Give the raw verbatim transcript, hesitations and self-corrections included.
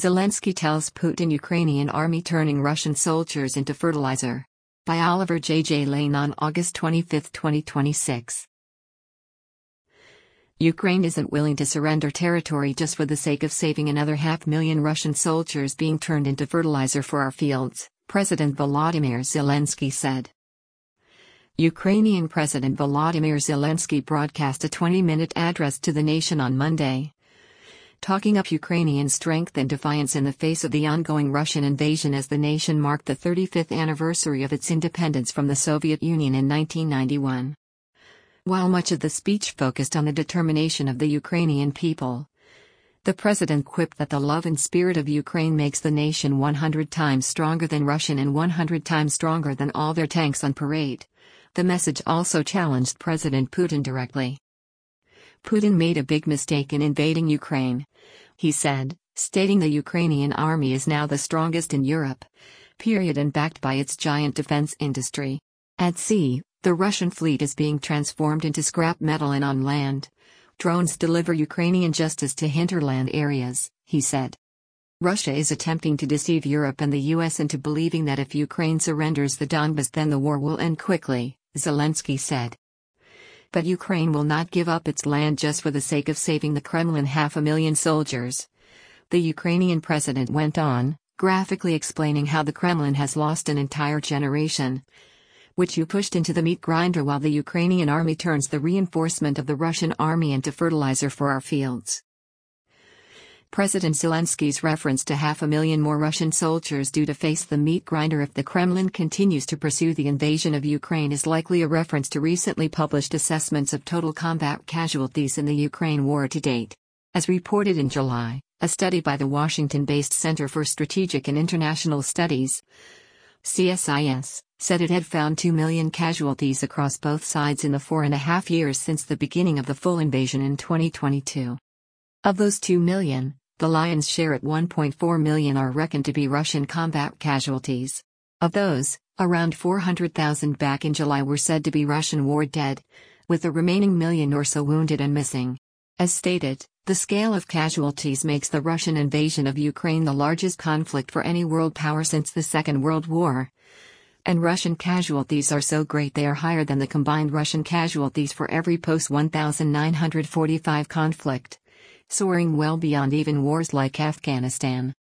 Zelensky tells Putin Ukrainian army turning Russian soldiers into fertilizer. By Oliver J. J. Lane on August twenty-fifth, twenty twenty-six. Ukraine isn't willing to surrender territory just for the sake of saving another half million Russian soldiers being turned into fertilizer for our fields, President Volodymyr Zelensky said. Ukrainian President Volodymyr Zelensky broadcast a twenty-minute address to the nation on Monday, talking up Ukrainian strength and defiance in the face of the ongoing Russian invasion as the nation marked the thirty-fifth anniversary of its independence from the Soviet Union in nineteen ninety-one. While much of the speech focused on the determination of the Ukrainian people, the president quipped that the love and spirit of Ukraine makes the nation one hundred times stronger than Russian and one hundred times stronger than all their tanks on parade. The message also challenged President Putin directly. Putin made a big mistake in invading Ukraine, he said, stating the Ukrainian army is now the strongest in Europe, period, and backed by its giant defense industry. At sea, the Russian fleet is being transformed into scrap metal, and on land, drones deliver Ukrainian justice to hinterland areas, he said. Russia is attempting to deceive Europe and the U S into believing that if Ukraine surrenders the Donbas then the war will end quickly, Zelensky said. But Ukraine will not give up its land just for the sake of saving the Kremlin half a million soldiers. The Ukrainian president went on, graphically explaining how the Kremlin has lost an entire generation, which you pushed into the meat grinder while the Ukrainian army turns the reinforcement of the Russian army into fertilizer for our fields. President Zelensky's reference to half a million more Russian soldiers due to face the meat grinder if the Kremlin continues to pursue the invasion of Ukraine is likely a reference to recently published assessments of total combat casualties in the Ukraine war to date. As reported in July, a study by the Washington-based Center for Strategic and International Studies, C S I S, said it had found two million casualties across both sides in the four and a half years since the beginning of the full invasion in twenty twenty-two. Of those two million, the lion's share at one point four million are reckoned to be Russian combat casualties. Of those, around four hundred thousand back in July were said to be Russian war dead, with the remaining million or so wounded and missing. As stated, the scale of casualties makes the Russian invasion of Ukraine the largest conflict for any world power since the Second World War. And Russian casualties are so great they are higher than the combined Russian casualties for every post nineteen forty-five conflict, soaring well beyond even wars like Afghanistan.